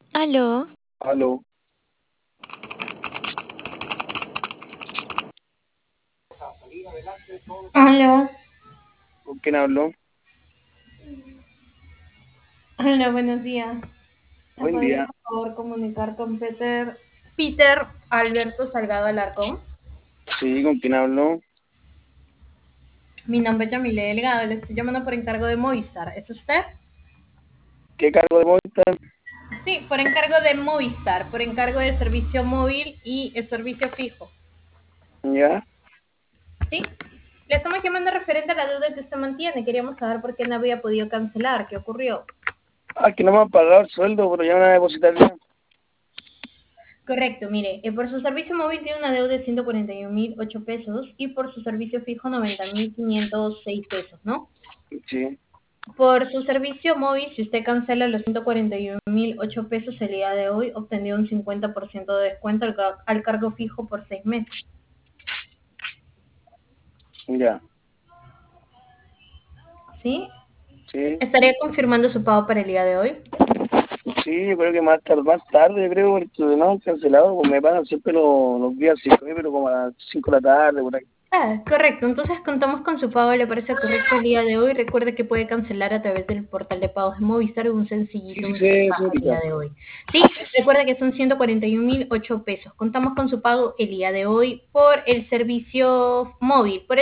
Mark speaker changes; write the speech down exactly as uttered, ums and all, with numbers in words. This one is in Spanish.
Speaker 1: Aló,
Speaker 2: Aló,
Speaker 3: Hola,
Speaker 2: ¿con quién habló?
Speaker 3: hola, buenos días. ¿Me
Speaker 2: Buen
Speaker 3: podría
Speaker 2: día.
Speaker 3: por favor comunicar con Peter, Peter Alberto Salgado Alarcón?
Speaker 2: Sí, ¿con quién habló?
Speaker 3: Mi nombre es Yamile Delgado, le estoy llamando por encargo de Movistar. ¿Es usted?
Speaker 2: ¿Qué cargo de Movistar?
Speaker 3: Sí, por encargo de Movistar, por encargo de servicio móvil y el servicio fijo.
Speaker 2: ¿Ya?
Speaker 3: ¿Sí? Le estamos llamando referente a la deuda que usted mantiene. Queríamos saber por qué no había podido cancelar. ¿Qué ocurrió?
Speaker 2: Ah, que no me han pagado el sueldo, pero ya me van a depositar ya.
Speaker 3: Correcto, mire, eh, por su servicio móvil tiene una deuda de ciento cuarenta y un mil ocho pesos y por su servicio fijo noventa mil quinientos seis pesos, ¿no?
Speaker 2: Sí,
Speaker 3: Por su servicio móvil, si usted cancela los ciento cuarenta y un mil ocho pesos el día de hoy, obtendría un cincuenta por ciento de descuento al, ca- al cargo fijo por seis meses.
Speaker 2: ya.
Speaker 3: ¿Sí?
Speaker 2: Sí,
Speaker 3: Estaría confirmando su pago para el día de hoy.
Speaker 2: sí, yo creo que más tarde, más tarde, yo creo, porque no han cancelado, pues me pagan siempre los, los días cinco, pero como a las cinco de la tarde, por ahí.
Speaker 3: Ah, correcto. Entonces contamos con su pago. ¿Le parece correcto el día de hoy? Recuerde que puede cancelar a través del portal de pagos de Movistar un
Speaker 2: Sí,
Speaker 3: sencillito
Speaker 2: sí,
Speaker 3: en su
Speaker 2: sí,
Speaker 3: pago el día
Speaker 2: señorita.
Speaker 3: de hoy. Sí, recuerde que son ciento cuarenta y un mil ocho pesos. Contamos con su pago el día de hoy por el servicio móvil. Por